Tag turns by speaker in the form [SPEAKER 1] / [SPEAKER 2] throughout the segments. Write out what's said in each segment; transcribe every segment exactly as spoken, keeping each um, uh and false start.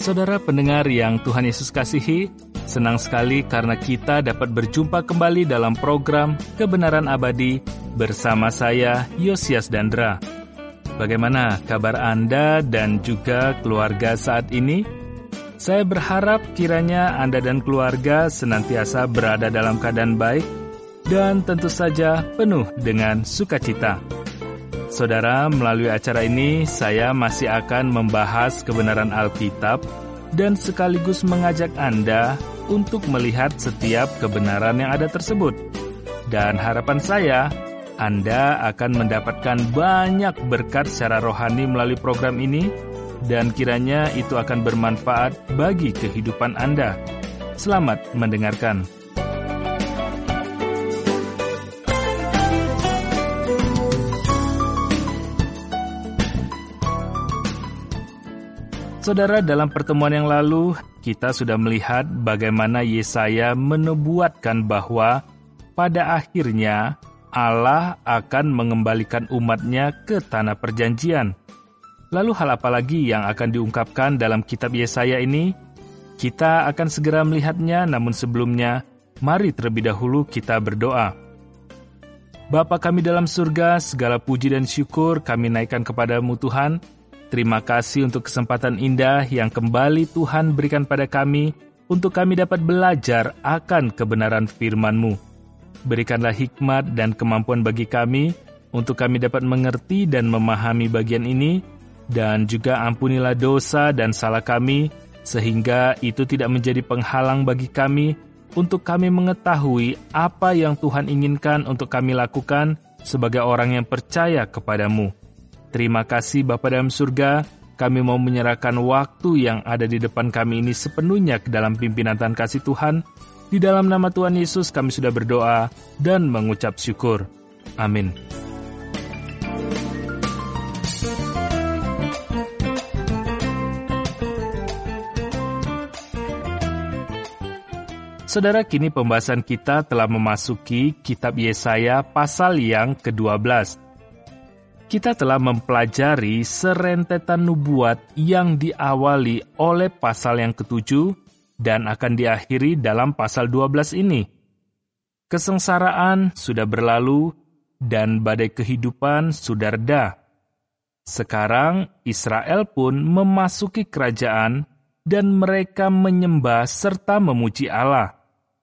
[SPEAKER 1] Saudara pendengar yang Tuhan Yesus kasihi, senang sekali karena kita dapat berjumpa kembali dalam program Kebenaran Abadi bersama saya, Yosias Dandra. Bagaimana kabar Anda dan juga keluarga saat ini? Saya berharap kiranya Anda dan keluarga senantiasa berada dalam keadaan baik dan tentu saja penuh dengan sukacita. Saudara, melalui acara ini saya masih akan membahas kebenaran Alkitab dan sekaligus mengajak Anda untuk melihat setiap kebenaran yang ada tersebut. Dan harapan saya, Anda akan mendapatkan banyak berkat secara rohani melalui program ini, dan kiranya itu akan bermanfaat bagi kehidupan Anda. Selamat mendengarkan. Saudara, dalam pertemuan yang lalu, kita sudah melihat bagaimana Yesaya menubuatkan bahwa pada akhirnya Allah akan mengembalikan umatnya ke tanah perjanjian. Lalu hal apa lagi yang akan diungkapkan dalam kitab Yesaya ini? Kita akan segera melihatnya, namun sebelumnya, mari terlebih dahulu kita berdoa. Bapa kami dalam surga, segala puji dan syukur kami naikkan kepadamu Tuhan. Terima kasih untuk kesempatan indah yang kembali Tuhan berikan pada kami untuk kami dapat belajar akan kebenaran firman-Mu. Berikanlah hikmat dan kemampuan bagi kami untuk kami dapat mengerti dan memahami bagian ini, dan juga ampunilah dosa dan salah kami, sehingga itu tidak menjadi penghalang bagi kami untuk kami mengetahui apa yang Tuhan inginkan untuk kami lakukan sebagai orang yang percaya kepadamu. Terima kasih Bapa dalam surga, kami mau menyerahkan waktu yang ada di depan kami ini sepenuhnya ke dalam pimpinan dan kasih Tuhan. Di dalam nama Tuhan Yesus kami sudah berdoa dan mengucap syukur. Amin. Saudara, kini pembahasan kita telah memasuki kitab Yesaya pasal yang kedua belas. Kita telah mempelajari serentetan nubuat yang diawali oleh pasal yang ketujuh dan akan diakhiri dalam pasal dua belas ini. Kesengsaraan sudah berlalu dan badai kehidupan sudah reda. Sekarang Israel pun memasuki kerajaan dan mereka menyembah serta memuji Allah.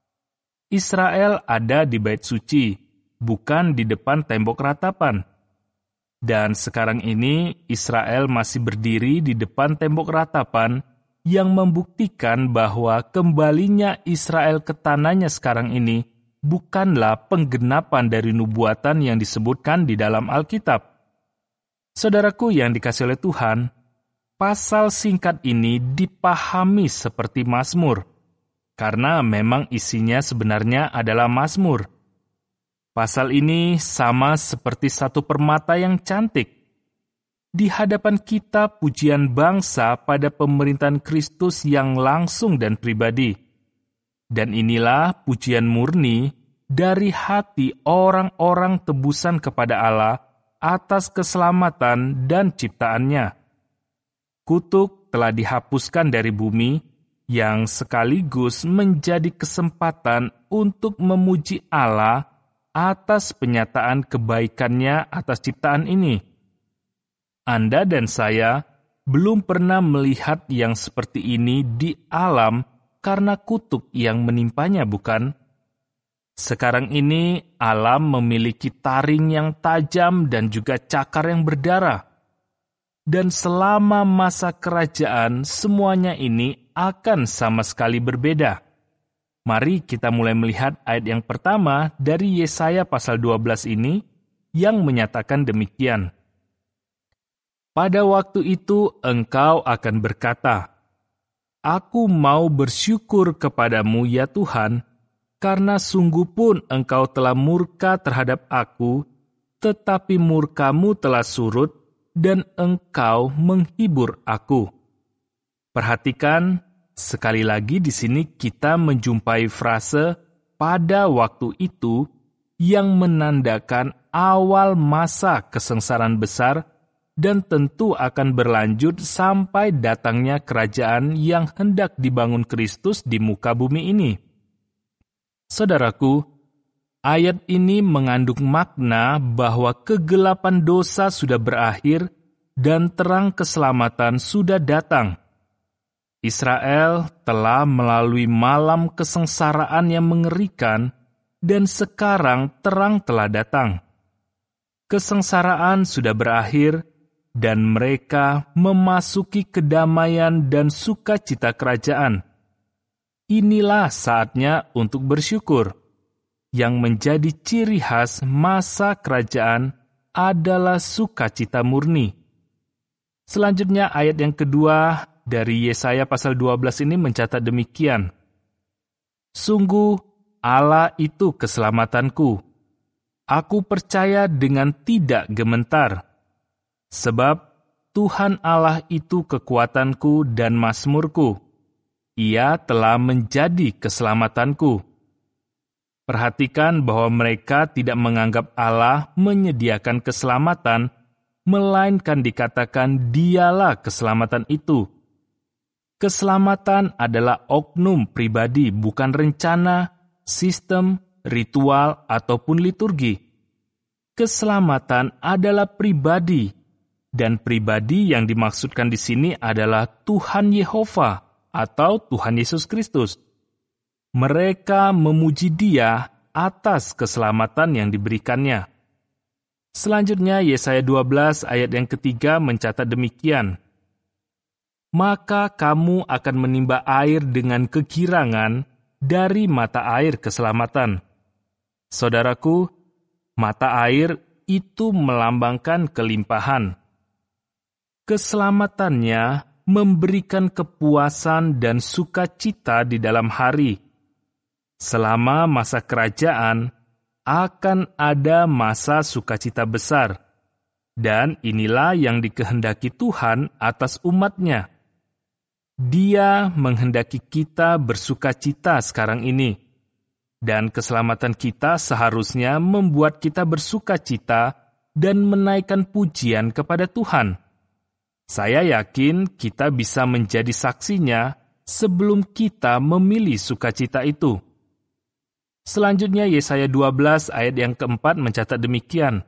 [SPEAKER 1] Israel ada di bait suci, bukan di depan tembok ratapan. Dan sekarang ini Israel masih berdiri di depan tembok ratapan yang membuktikan bahwa kembalinya Israel ke tanahnya sekarang ini bukanlah penggenapan dari nubuatan yang disebutkan di dalam Alkitab. Saudaraku yang dikasihi oleh Tuhan, pasal singkat ini dipahami seperti Mazmur, karena memang isinya sebenarnya adalah Mazmur. Pasal ini sama seperti satu permata yang cantik. Di hadapan kita pujian bangsa pada pemerintahan Kristus yang langsung dan pribadi. Dan inilah pujian murni dari hati orang-orang tebusan kepada Allah atas keselamatan dan ciptaannya. Kutuk telah dihapuskan dari bumi yang sekaligus menjadi kesempatan untuk memuji Allah atas penyataan kebaikannya atas ciptaan ini. Anda dan saya belum pernah melihat yang seperti ini di alam karena kutuk yang menimpanya, bukan? Sekarang ini alam memiliki taring yang tajam dan juga cakar yang berdarah. Dan selama masa kerajaan, semuanya ini akan sama sekali berbeda. Mari kita mulai melihat ayat yang pertama dari Yesaya pasal dua belas ini yang menyatakan demikian. Pada waktu itu engkau akan berkata, Aku mau bersyukur kepadamu ya Tuhan, karena sungguh pun engkau telah murka terhadap aku, tetapi murkamu telah surut dan engkau menghibur aku. Perhatikan, sekali lagi di sini kita menjumpai frase pada waktu itu yang menandakan awal masa kesengsaraan besar dan tentu akan berlanjut sampai datangnya kerajaan yang hendak dibangun Kristus di muka bumi ini. Saudaraku, ayat ini mengandung makna bahwa kegelapan dosa sudah berakhir dan terang keselamatan sudah datang. Israel telah melalui malam kesengsaraan yang mengerikan dan sekarang terang telah datang. Kesengsaraan sudah berakhir dan mereka memasuki kedamaian dan sukacita kerajaan. Inilah saatnya untuk bersyukur. Yang menjadi ciri khas masa kerajaan adalah sukacita murni. Selanjutnya ayat yang kedua dari Yesaya pasal dua belas ini mencatat demikian. Sungguh Allah itu keselamatanku. Aku percaya dengan tidak gementar. Sebab Tuhan Allah itu kekuatanku dan mazmurku. Ia telah menjadi keselamatanku. Perhatikan bahwa mereka tidak menganggap Allah menyediakan keselamatan, melainkan dikatakan dialah keselamatan itu. Keselamatan adalah oknum pribadi, bukan rencana, sistem, ritual, ataupun liturgi. Keselamatan adalah pribadi, dan pribadi yang dimaksudkan di sini adalah Tuhan Yehova atau Tuhan Yesus Kristus. Mereka memuji Dia atas keselamatan yang diberikannya. Selanjutnya Yesaya dua belas ayat yang ketiga mencatat demikian. Maka kamu akan menimba air dengan kegirangan dari mata air keselamatan. Saudaraku, mata air itu melambangkan kelimpahan. Keselamatannya memberikan kepuasan dan sukacita di dalam hari. Selama masa kerajaan, akan ada masa sukacita besar. Dan inilah yang dikehendaki Tuhan atas umat-Nya. Dia menghendaki kita bersukacita sekarang ini. Dan keselamatan kita seharusnya membuat kita bersukacita dan menaikkan pujian kepada Tuhan. Saya yakin kita bisa menjadi saksinya sebelum kita memilih sukacita itu. Selanjutnya Yesaya dua belas ayat yang keempat mencatat demikian.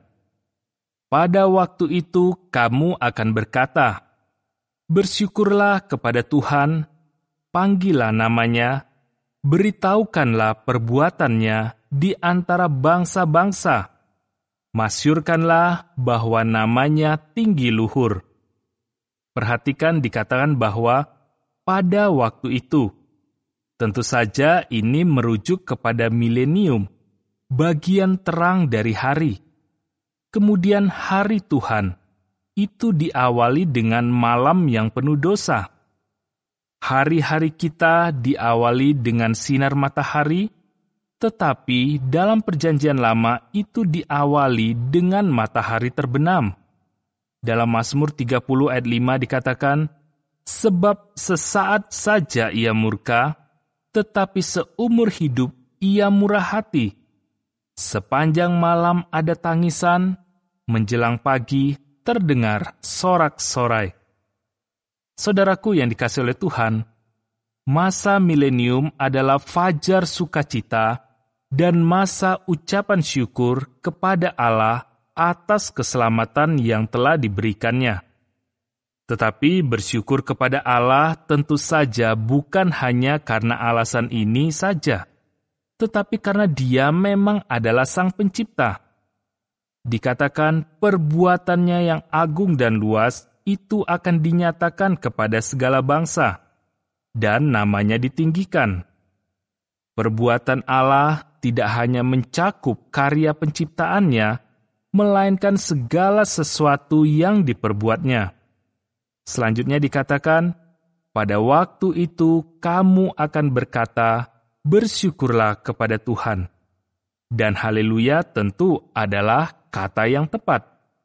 [SPEAKER 1] Pada waktu itu kamu akan berkata, bersyukurlah kepada Tuhan, panggillah namanya, beritahukanlah perbuatannya di antara bangsa-bangsa. Masyurkanlah bahwa namanya tinggi luhur. Perhatikan dikatakan bahwa pada waktu itu, tentu saja ini merujuk kepada milenium, bagian terang dari hari. Kemudian hari Tuhan, itu diawali dengan malam yang penuh dosa. Hari-hari kita diawali dengan sinar matahari, tetapi dalam perjanjian lama itu diawali dengan matahari terbenam. Dalam Mazmur tiga puluh ayat lima dikatakan, sebab sesaat saja ia murka, tetapi seumur hidup ia murah hati. Sepanjang malam ada tangisan, menjelang pagi terdengar sorak-sorai. Saudaraku yang dikasihi oleh Tuhan, masa milenium adalah fajar sukacita dan masa ucapan syukur kepada Allah atas keselamatan yang telah diberikannya. Tetapi bersyukur kepada Allah tentu saja bukan hanya karena alasan ini saja, tetapi karena Dia memang adalah Sang Pencipta. Dikatakan perbuatannya yang agung dan luas itu akan dinyatakan kepada segala bangsa, dan namanya ditinggikan. Perbuatan Allah tidak hanya mencakup karya penciptaannya, melainkan segala sesuatu yang diperbuatnya. Selanjutnya dikatakan, pada waktu itu kamu akan berkata, bersyukurlah kepada Tuhan. Dan haleluya tentu adalah kata yang tepat.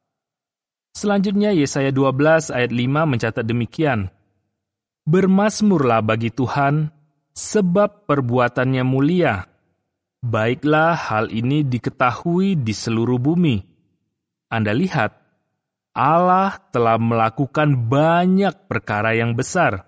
[SPEAKER 1] Selanjutnya Yesaya dua belas ayat lima mencatat demikian. Bermazmurlah bagi Tuhan, sebab perbuatannya mulia. Baiklah hal ini diketahui di seluruh bumi. Anda lihat, Allah telah melakukan banyak perkara yang besar.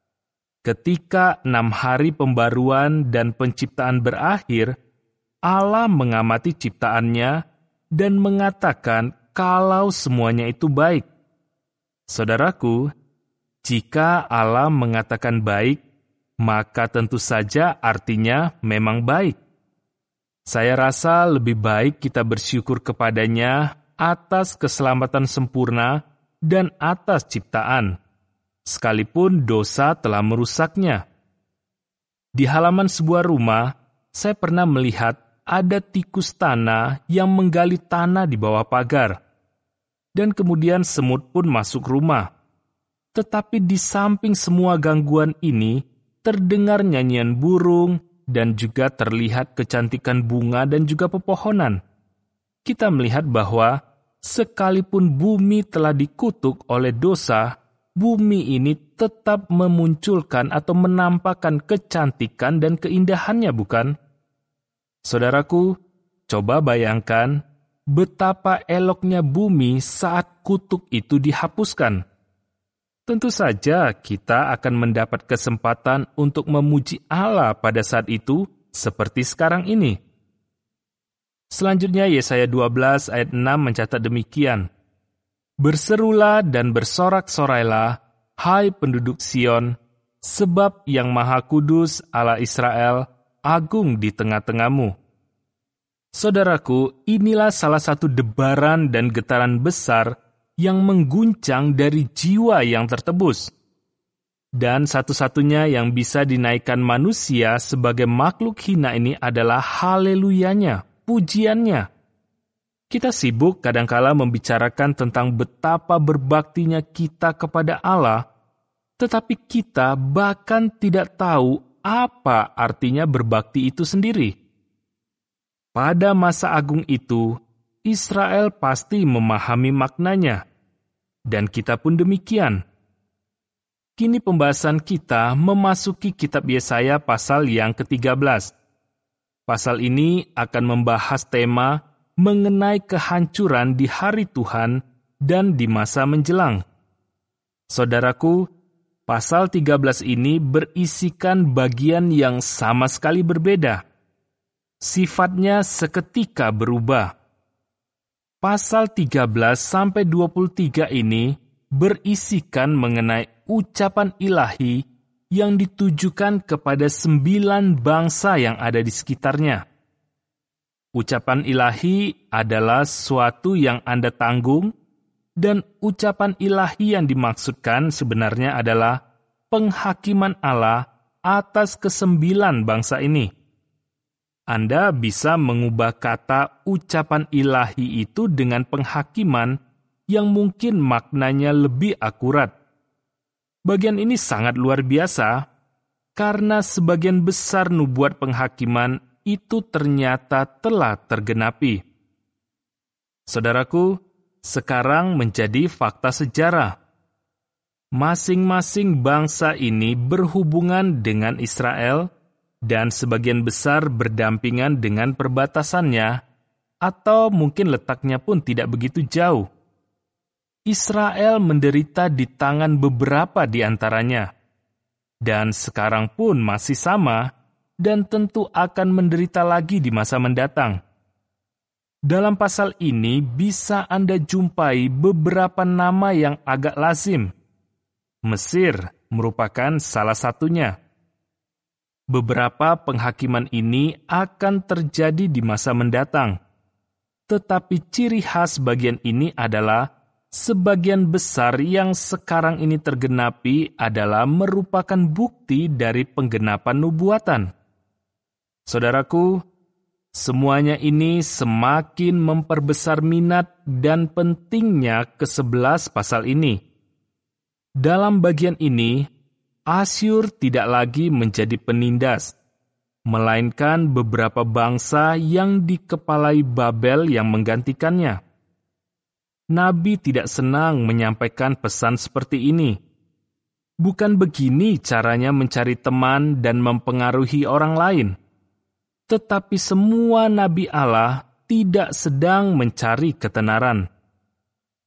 [SPEAKER 1] Ketika enam hari pembaruan dan penciptaan berakhir, Allah mengamati ciptaannya dan mengatakan kalau semuanya itu baik. Saudaraku, jika Allah mengatakan baik, maka tentu saja artinya memang baik. Saya rasa lebih baik kita bersyukur kepadanya atas keselamatan sempurna dan atas ciptaan, sekalipun dosa telah merusaknya. Di halaman sebuah rumah, saya pernah melihat ada tikus tanah yang menggali tanah di bawah pagar. Dan kemudian semut pun masuk rumah. Tetapi di samping semua gangguan ini, terdengar nyanyian burung dan juga terlihat kecantikan bunga dan juga pepohonan. Kita melihat bahwa sekalipun bumi telah dikutuk oleh dosa, bumi ini tetap memunculkan atau menampakkan kecantikan dan keindahannya, bukan? Saudaraku, coba bayangkan betapa eloknya bumi saat kutuk itu dihapuskan. Tentu saja kita akan mendapat kesempatan untuk memuji Allah pada saat itu seperti sekarang ini. Selanjutnya Yesaya dua belas ayat enam mencatat demikian. Berserulah dan bersorak-sorailah, hai penduduk Sion, sebab yang Maha Kudus Allah Israel agung di tengah-tengahmu. Saudaraku, inilah salah satu debaran dan getaran besar yang mengguncang dari jiwa yang tertebus. Dan satu-satunya yang bisa dinaikkan manusia sebagai makhluk hina ini adalah haleluyanya, pujiannya. Kita sibuk kadangkala membicarakan tentang betapa berbaktinya kita kepada Allah, tetapi kita bahkan tidak tahu apa artinya berbakti itu sendiri. Pada masa agung itu, Israel pasti memahami maknanya, dan kita pun demikian. Kini pembahasan kita memasuki kitab Yesaya pasal yang ketiga belas. Pasal ini akan membahas tema mengenai kehancuran di hari Tuhan dan di masa menjelang. Saudaraku, pasal tiga belas ini berisikan bagian yang sama sekali berbeda. Sifatnya seketika berubah. Pasal tiga belas sampai dua puluh tiga ini berisikan mengenai ucapan ilahi yang ditujukan kepada sembilan bangsa yang ada di sekitarnya. Ucapan ilahi adalah sesuatu yang Anda tanggung, dan ucapan ilahi yang dimaksudkan sebenarnya adalah penghakiman Allah atas kesembilan bangsa ini. Anda bisa mengubah kata ucapan ilahi itu dengan penghakiman yang mungkin maknanya lebih akurat. Bagian ini sangat luar biasa, karena sebagian besar nubuat penghakiman itu ternyata telah tergenapi. Saudaraku, sekarang menjadi fakta sejarah. Masing-masing bangsa ini berhubungan dengan Israel, dan sebagian besar berdampingan dengan perbatasannya, atau mungkin letaknya pun tidak begitu jauh. Israel menderita di tangan beberapa di antaranya, dan sekarang pun masih sama, dan tentu akan menderita lagi di masa mendatang. Dalam pasal ini bisa Anda jumpai beberapa nama yang agak lazim. Mesir merupakan salah satunya. Beberapa penghakiman ini akan terjadi di masa mendatang. Tetapi ciri khas bagian ini adalah sebagian besar yang sekarang ini tergenapi adalah merupakan bukti dari penggenapan nubuatan. Saudaraku, semuanya ini semakin memperbesar minat dan pentingnya kesebelas pasal ini. Dalam bagian ini, Asyur tidak lagi menjadi penindas, melainkan beberapa bangsa yang dikepalai Babel yang menggantikannya. Nabi tidak senang menyampaikan pesan seperti ini. Bukan begini caranya mencari teman dan mempengaruhi orang lain. Tetapi semua nabi Allah tidak sedang mencari ketenaran.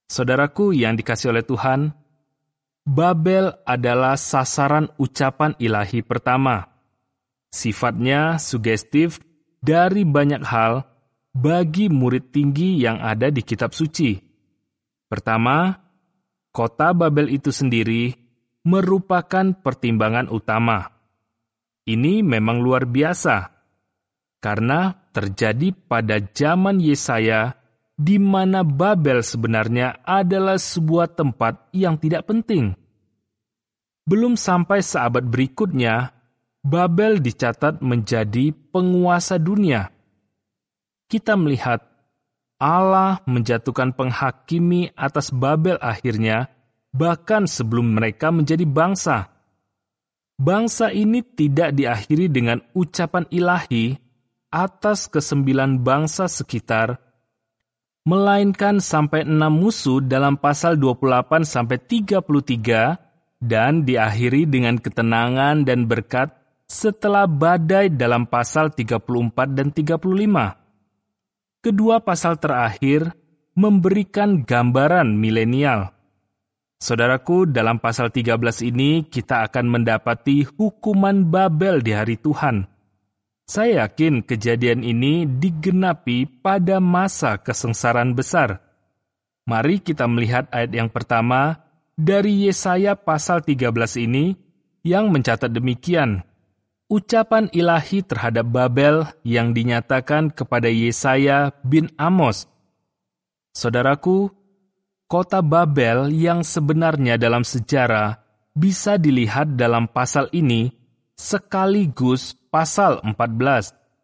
[SPEAKER 1] Saudaraku yang dikasihi oleh Tuhan, Babel adalah sasaran ucapan ilahi pertama. Sifatnya sugestif dari banyak hal bagi murid tinggi yang ada di kitab suci. Pertama, kota Babel itu sendiri merupakan pertimbangan utama. Ini memang luar biasa, karena terjadi pada zaman Yesaya, di mana Babel sebenarnya adalah sebuah tempat yang tidak penting. Belum sampai seabad berikutnya, Babel dicatat menjadi penguasa dunia. Kita melihat Allah menjatuhkan penghakimi atas Babel akhirnya, bahkan sebelum mereka menjadi bangsa. Bangsa ini tidak diakhiri dengan ucapan ilahi atas kesembilan bangsa sekitar, melainkan sampai enam musuh dalam pasal dua puluh delapan sampai tiga puluh tiga, dan diakhiri dengan ketenangan dan berkat setelah badai dalam pasal tiga puluh empat dan tiga puluh lima. Kedua pasal terakhir memberikan gambaran milenial. Saudaraku, dalam pasal tiga belas ini kita akan mendapati hukuman Babel di hari Tuhan. Saya yakin kejadian ini digenapi pada masa kesengsaraan besar. Mari kita melihat ayat yang pertama dari Yesaya pasal tiga belas ini yang mencatat demikian. Ucapan ilahi terhadap Babel yang dinyatakan kepada Yesaya bin Amos. Saudaraku, kota Babel yang sebenarnya dalam sejarah bisa dilihat dalam pasal ini sekaligus pasal empat belas.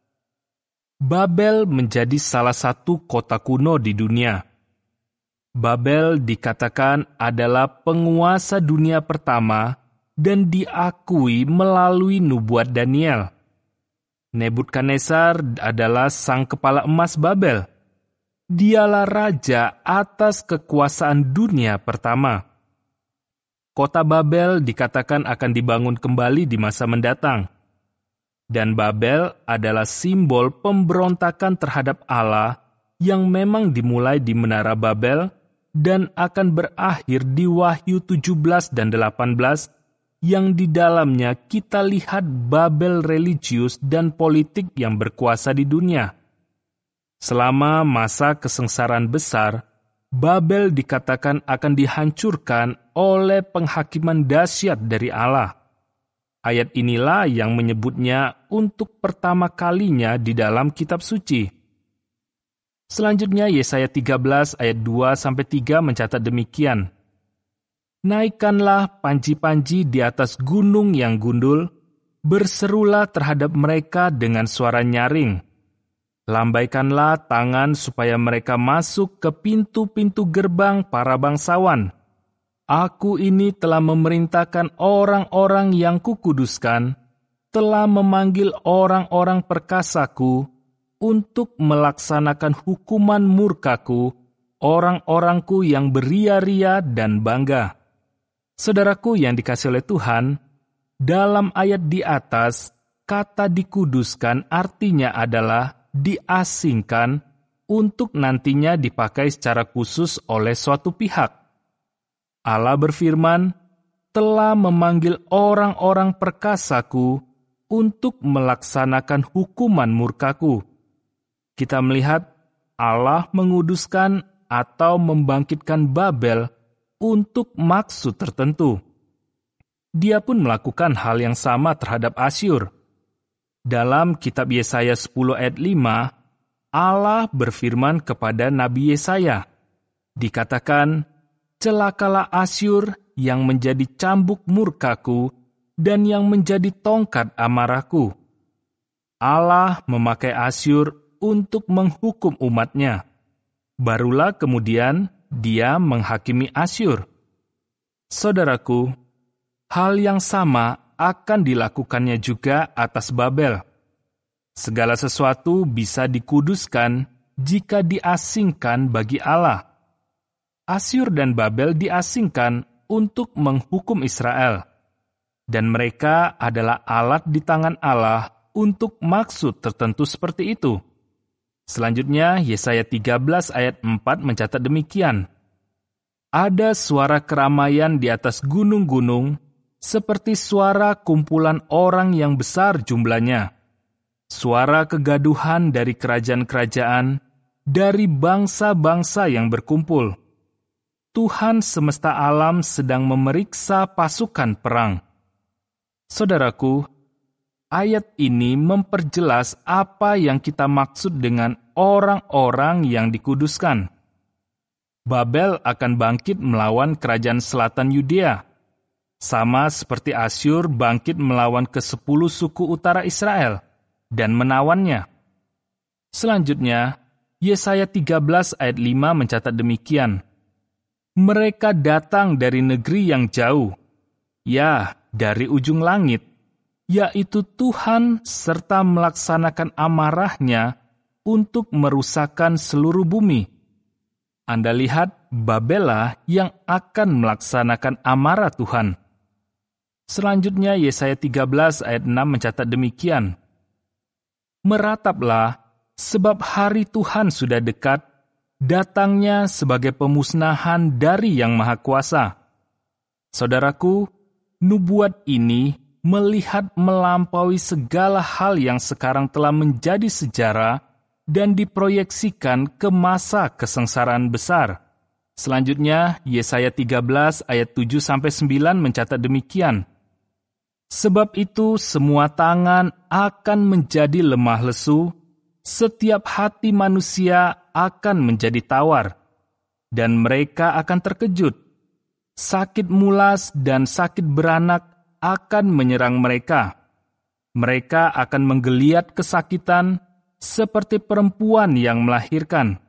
[SPEAKER 1] Babel menjadi salah satu kota kuno di dunia. Babel dikatakan adalah penguasa dunia pertama dan diakui melalui nubuat Daniel. Nebukadnezar adalah sang kepala emas Babel. Dialah raja atas kekuasaan dunia pertama. Kota Babel dikatakan akan dibangun kembali di masa mendatang. Dan Babel adalah simbol pemberontakan terhadap Allah yang memang dimulai di Menara Babel dan akan berakhir di Wahyu tujuh belas dan delapan belas yang di dalamnya kita lihat Babel religius dan politik yang berkuasa di dunia. Selama masa kesengsaraan besar, Babel dikatakan akan dihancurkan oleh penghakiman dahsyat dari Allah. Ayat inilah yang menyebutnya untuk pertama kalinya di dalam kitab suci. Selanjutnya Yesaya tiga belas ayat dua sampai tiga mencatat demikian. Naikkanlah panji-panji di atas gunung yang gundul, berserulah terhadap mereka dengan suara nyaring. Lambaikanlah tangan supaya mereka masuk ke pintu-pintu gerbang para bangsawan. Aku ini telah memerintahkan orang-orang yang kukuduskan, telah memanggil orang-orang perkasaku untuk melaksanakan hukuman murkaku, orang-orangku yang beria-ria dan bangga. Saudaraku yang dikasihi oleh Tuhan, dalam ayat di atas, kata dikuduskan artinya adalah diasingkan untuk nantinya dipakai secara khusus oleh suatu pihak. Allah berfirman, telah memanggil orang-orang perkasaku untuk melaksanakan hukuman murkaku. Kita melihat Allah menguduskan atau membangkitkan Babel untuk maksud tertentu. Dia pun melakukan hal yang sama terhadap Asyur. Dalam kitab Yesaya sepuluh ayat lima, Allah berfirman kepada Nabi Yesaya, dikatakan, celakalah Asyur yang menjadi cambuk murkaku dan yang menjadi tongkat amarahku. Allah memakai Asyur untuk menghukum umatnya. Barulah kemudian dia menghakimi Asyur. Saudaraku, hal yang sama akan dilakukannya juga atas Babel. Segala sesuatu bisa dikuduskan jika diasingkan bagi Allah. Asyur dan Babel diasingkan untuk menghukum Israel, dan mereka adalah alat di tangan Allah untuk maksud tertentu seperti itu. Selanjutnya, Yesaya tiga belas ayat empat mencatat demikian. ada suara keramaian di atas gunung-gunung, seperti suara kumpulan orang yang besar jumlahnya. Suara kegaduhan dari kerajaan-kerajaan, dari bangsa-bangsa yang berkumpul. Tuhan semesta alam sedang memeriksa pasukan perang. Saudaraku, ayat ini memperjelas apa yang kita maksud dengan orang-orang yang dikuduskan. Babel akan bangkit melawan kerajaan selatan Yudea, sama seperti Asyur bangkit melawan kesepuluh suku utara Israel dan menawannya. Selanjutnya, Yesaya tiga belas ayat lima mencatat demikian. Mereka datang dari negeri yang jauh, ya, dari ujung langit, yaitu Tuhan serta melaksanakan amarahnya untuk merusakkan seluruh bumi. Anda lihat, Babela yang akan melaksanakan amarah Tuhan. Selanjutnya, Yesaya tiga belas ayat enam mencatat demikian. Merataplah, sebab hari Tuhan sudah dekat, datangnya sebagai pemusnahan dari Yang Maha Kuasa. Saudaraku, nubuat ini melihat melampaui segala hal yang sekarang telah menjadi sejarah dan diproyeksikan ke masa kesengsaraan besar. Selanjutnya, Yesaya tiga belas ayat tujuh sampai sembilan mencatat demikian. Sebab itu semua tangan akan menjadi lemah lesu, setiap hati manusia akan menjadi tawar, dan mereka akan terkejut. Sakit mulas dan sakit beranak akan menyerang mereka. Mereka akan menggeliat kesakitan seperti perempuan yang melahirkan.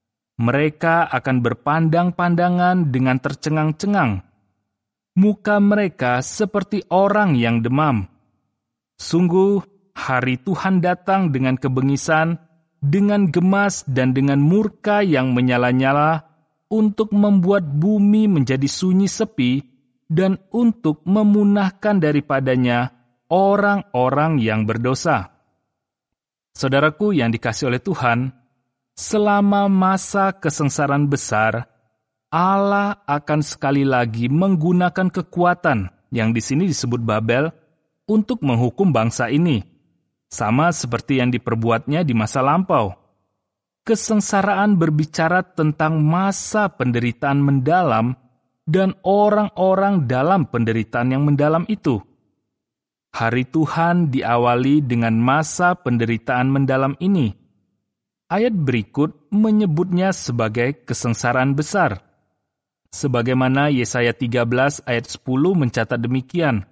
[SPEAKER 1] Mereka akan berpandang-pandangan dengan tercengang-cengang. Muka mereka seperti orang yang demam. Sungguh, hari Tuhan datang dengan kebengisan, dengan gemas dan dengan murka yang menyala-nyala, untuk membuat bumi menjadi sunyi sepi, dan untuk memunahkan daripadanya orang-orang yang berdosa. Saudaraku yang dikasihi oleh Tuhan, selama masa kesengsaraan besar, Allah akan sekali lagi menggunakan kekuatan yang di sini disebut Babel untuk menghukum bangsa ini, sama seperti yang diperbuatnya di masa lampau. Kesengsaraan berbicara tentang masa penderitaan mendalam dan orang-orang dalam penderitaan yang mendalam itu. Hari Tuhan diawali dengan masa penderitaan mendalam ini. Ayat berikut menyebutnya sebagai kesengsaraan besar. Sebagaimana Yesaya tiga belas ayat sepuluh mencatat demikian.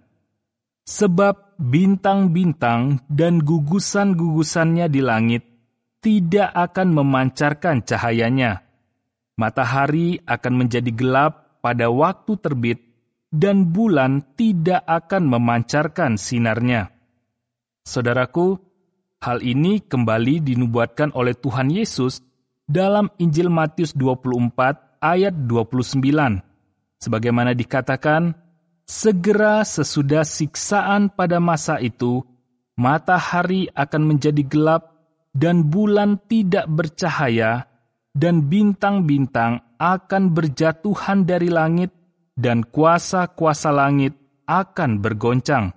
[SPEAKER 1] Sebab bintang-bintang dan gugusan-gugusannya di langit tidak akan memancarkan cahayanya. Matahari akan menjadi gelap pada waktu terbit, dan bulan tidak akan memancarkan sinarnya. Saudaraku, hal ini kembali dinubuatkan oleh Tuhan Yesus dalam Injil Matius dua puluh empat ayat dua puluh sembilan. Sebagaimana dikatakan, segera sesudah siksaan pada masa itu, matahari akan menjadi gelap dan bulan tidak bercahaya, dan bintang-bintang akan berjatuhan dari langit, dan kuasa-kuasa langit akan bergoncang.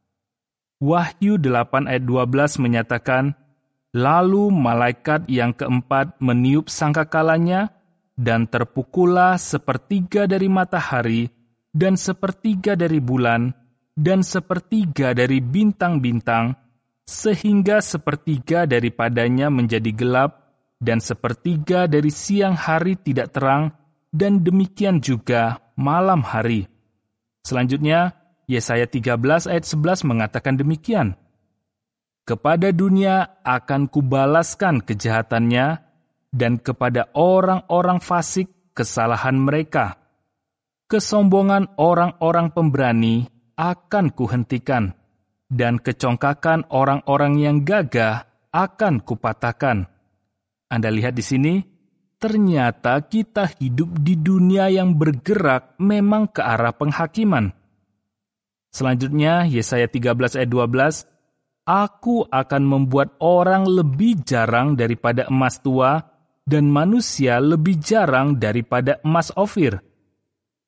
[SPEAKER 1] Wahyu delapan ayat dua belas menyatakan, lalu malaikat yang keempat meniup sangkakalanya, dan terpukullah sepertiga dari matahari, dan sepertiga dari bulan, dan sepertiga dari bintang-bintang, sehingga sepertiga daripadanya menjadi gelap, dan sepertiga dari siang hari tidak terang, dan demikian juga malam hari. Selanjutnya, Yesaya tiga belas ayat sebelas mengatakan demikian. Kepada dunia akan kubalaskan kejahatannya, dan kepada orang-orang fasik kesalahan mereka. Kesombongan orang-orang pemberani akan kuhentikan, dan kecongkakan orang-orang yang gagah akan kupatahkan. Anda lihat di sini, ternyata kita hidup di dunia yang bergerak memang ke arah penghakiman. Selanjutnya, Yesaya tiga belas ayat dua belas, Aku akan membuat orang lebih jarang daripada emas tua, dan manusia lebih jarang daripada emas Ofir.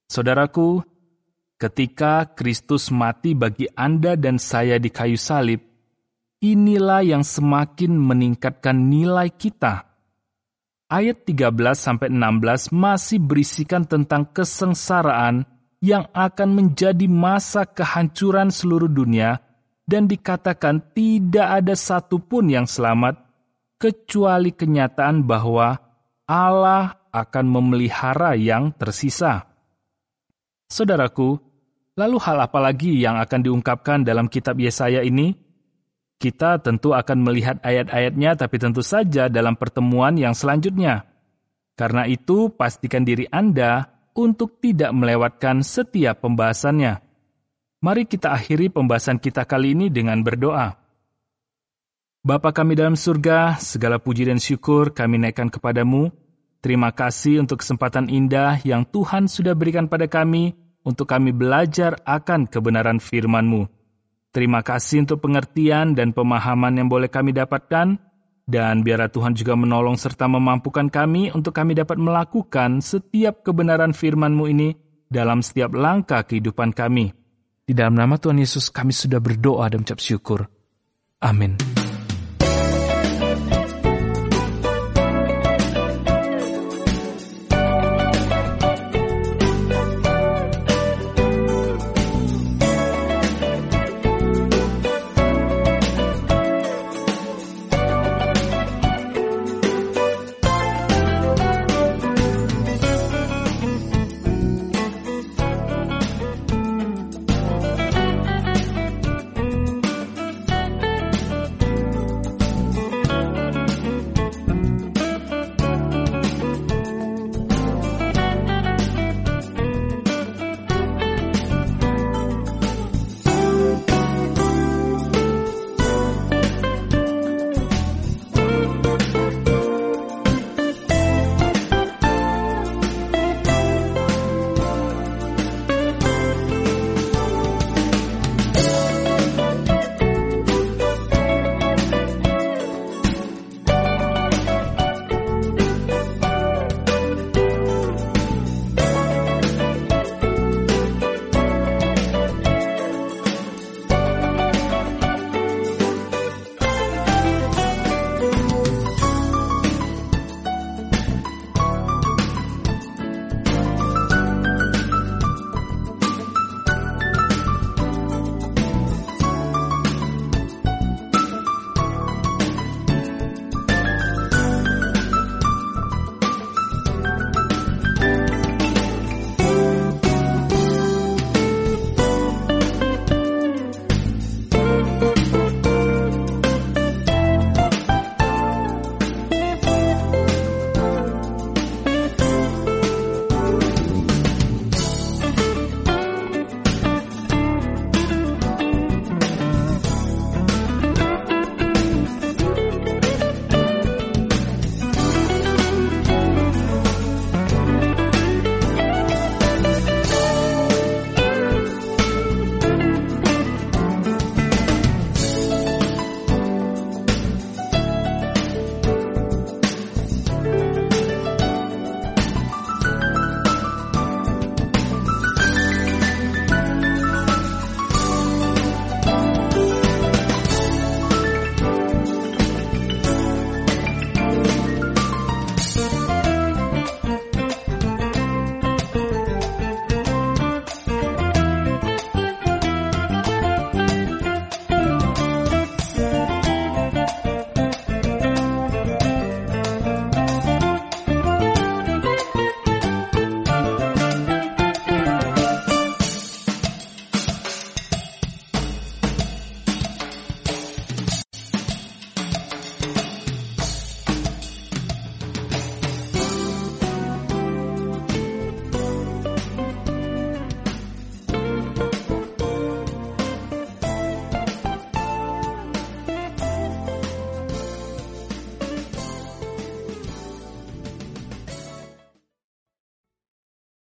[SPEAKER 1] Saudaraku, ketika Kristus mati bagi Anda dan saya di kayu salib, inilah yang semakin meningkatkan nilai kita. Ayat tiga belas sampai enam belas masih berisikan tentang kesengsaraan yang akan menjadi masa kehancuran seluruh dunia, dan dikatakan tidak ada satupun yang selamat, kecuali kenyataan bahwa Allah akan memelihara yang tersisa. Saudaraku, lalu hal apa lagi yang akan diungkapkan dalam kitab Yesaya ini? Kita tentu akan melihat ayat-ayatnya, tapi tentu saja dalam pertemuan yang selanjutnya. Karena itu, pastikan diri Anda untuk tidak melewatkan setiap pembahasannya. Mari kita akhiri pembahasan kita kali ini dengan berdoa. Bapa kami dalam surga, segala puji dan syukur kami naikkan kepadamu. Terima kasih untuk kesempatan indah yang Tuhan sudah berikan pada kami untuk kami belajar akan kebenaran firman-Mu. Terima kasih untuk pengertian dan pemahaman yang boleh kami dapatkan, dan biarlah Tuhan juga menolong serta memampukan kami untuk kami dapat melakukan setiap kebenaran firman-Mu ini dalam setiap langkah kehidupan kami. Di dalam nama Tuhan Yesus kami sudah berdoa dan mengucap syukur. Amin.